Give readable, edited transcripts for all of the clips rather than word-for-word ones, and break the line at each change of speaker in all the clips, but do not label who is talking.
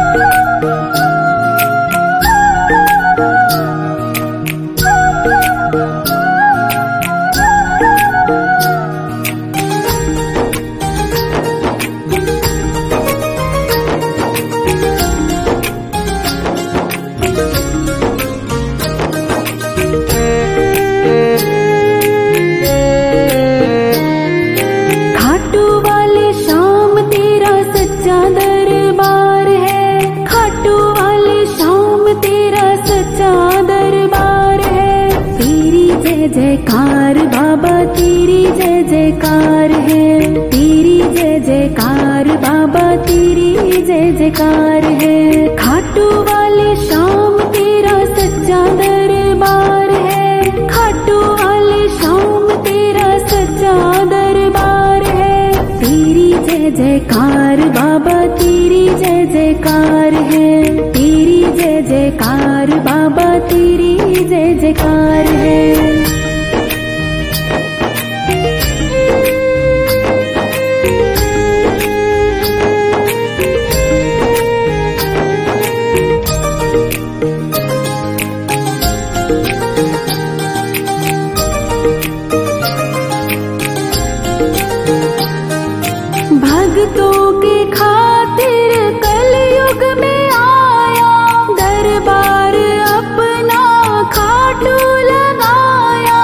जयकार बाबा तेरी जय जयकार है, तेरी जय जयकार बाबा तेरी जय जयकार है। खाटू वाले शाम तेरा सच्चा दरबार है, खाटू वाले शाम तेरा सच्चा दरबार है। तेरी जय जयकार बाबा तेरी जय जयकार है, तेरी जय जयकार बाबा तेरी जय जयकार है। भक्तों के खातिर कलयुग में आया, दरबार अपना खाटू लगाया।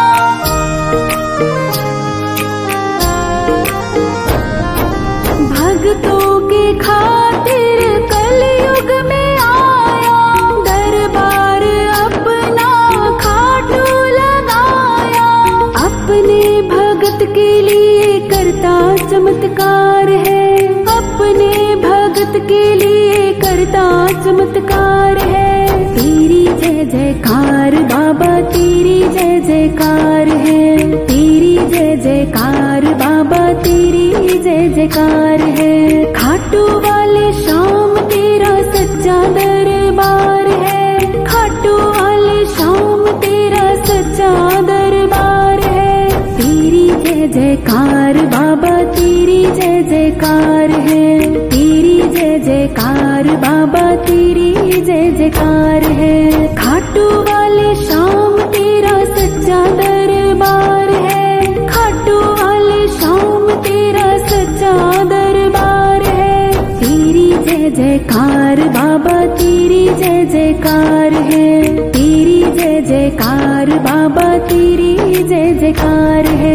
भक्तों के खातिर कलयुग में आया, दरबार अपना खाटू लगाया। अपने भगत के लिए करता चमत्कार है, अपने भगत के लिए करता चमत्कार है। तेरी जय जयकार बाबा तेरी जय जयकार है, तेरी जय जयकार बाबा तेरी जय जयकार है। खाटू वाले शाम तेरा सच्चा दरबार है, खाटू वाले शाम तेरा सच्चा दरबार है। तेरी जय जयकार बाबा तेरी जय जयकार है, तेरी जय जयकार बाबा तेरी जय जयकार है। खाटू वाले शाम तेरा सच्चा दरबार है, खाटू वाले शाम तेरा सच्चा दरबार है। तेरी जय जयकार बाबा तेरी जय जयकार है, तेरी जय जयकार बाबा तेरी जय जयकार है।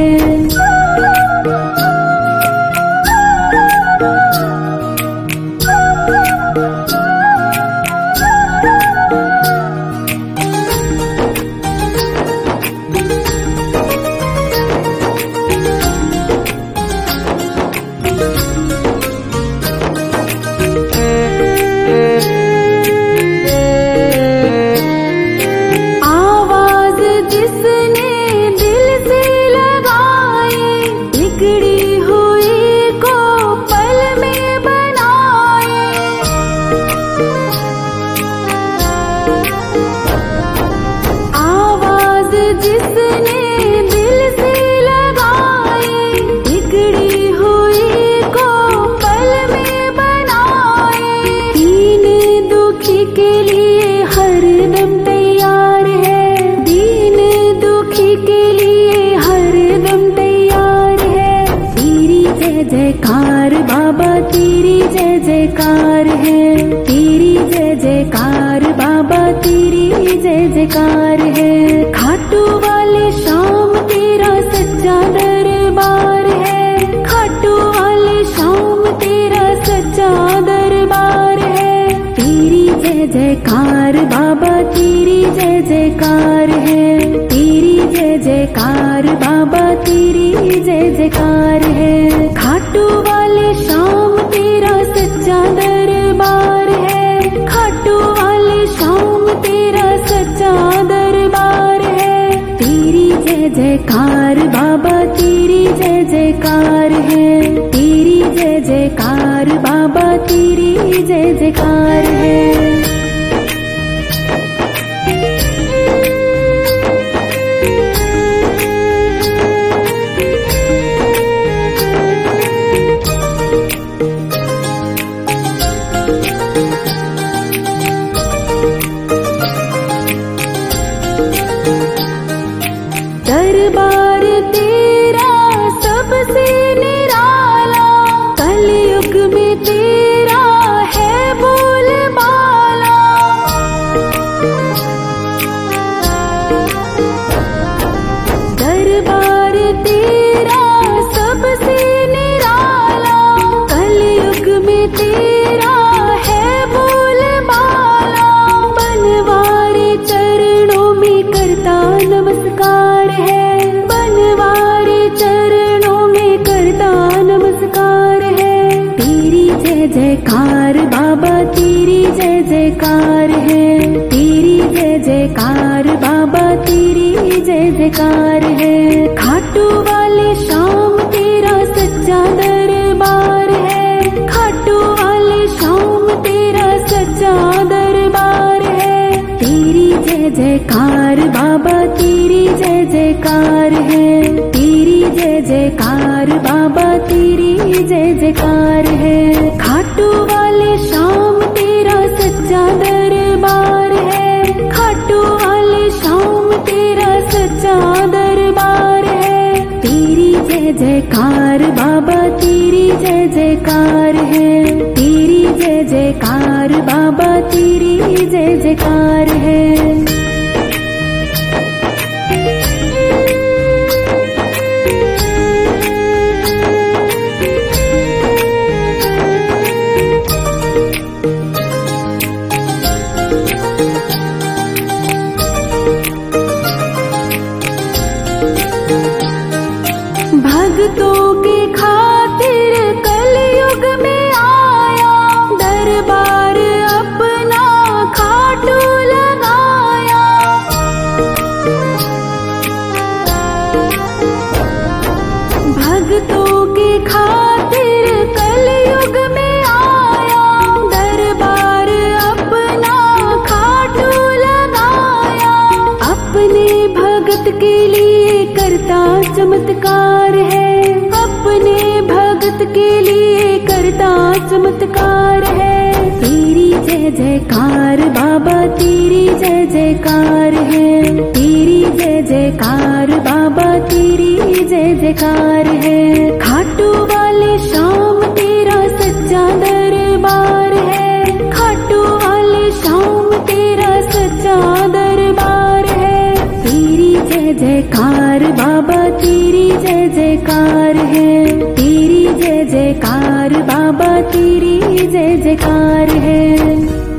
जयकार बाबा तेरी जय जयकार है, तेरी जय जयकार बाबा तेरी जय जयकार है। खाटू वाले शाम तेरा सच्चा दरबार है, खाटू वाले शाम तेरा सच्चा दरबार है। तेरी जय जयकार बाबा तेरी जय जयकार है, तेरी जय जयकार बाबा तेरी जय जयकार है। खाटू वाले शाम तेरा सच्चा दरबार है, खाटू वाले शाम तेरा सच्चा दरबार है। तेरी जय जयकार बाबा तेरी जय जयकार है, तेरी जय जयकार बाबा तेरी जय जयकार है। नमस्कार है, बनवारे चरणों में करता नमस्कार है। तेरी जय जयकार बाबा, तेरी जय जयकार है, तेरी जय जयकार बाबा, तेरी जय जयकार है। खाटू वाले श्याम तेरा सच्चा दरबार है, खाटू वाले श्याम तेरा सच्चा दरबार है। तेरी जय जयकार बाबा, तेरी जय जयकार है, तेरी जय जयकार बाबा, तेरी जय जयकार है। खाटू वाले श्याम तेरा सच्चा दरबार है, खाटू वाले श्याम तेरा सच्चा दरबार है। तेरी जय जयकार बाबा, तेरी जय जयकार है, तेरी जय जयकार बाबा, तेरी जय जयकार है। भक्तों के खातिर कलयुग में आया, दरबार अपना खाटू लगाया। भक्तों के खातिर कलयुग में आया, दरबार अपना खाटू लगाया। अपने भगत के लिए करता चमत्कार है, अपने भगत के लिए करता चमत्कार है। तेरी जय जयकार बाबा, तेरी जय जयकार है, तेरी जय जयकार बाबा, तेरी जय जयकार है। खाटू वाले श्याम तेरा सच्चा दरबार है, खाटू वाले श्याम तेरा सच्चा दरबार है। तेरी जय जयकार बाबा, तेरी जय जयकार है, तेरी जय जयकार बाबा, तेरी जय जयकार है।